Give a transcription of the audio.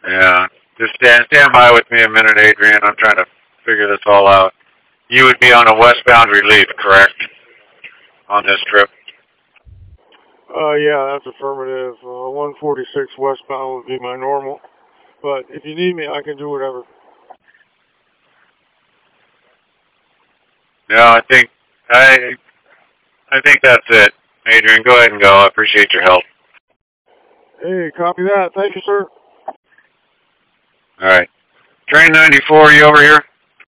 Yeah. Just stand by with me a minute, Adrian. I'm trying to figure this all out. You would be on a westbound relief, correct? On this trip? Yeah, that's affirmative. 146 westbound would be my normal. But if you need me, I can do whatever. No, I think that's it. Adrian, go ahead and go. I appreciate your help. Hey, copy that. Thank you, sir. All right. Train 94, you over here?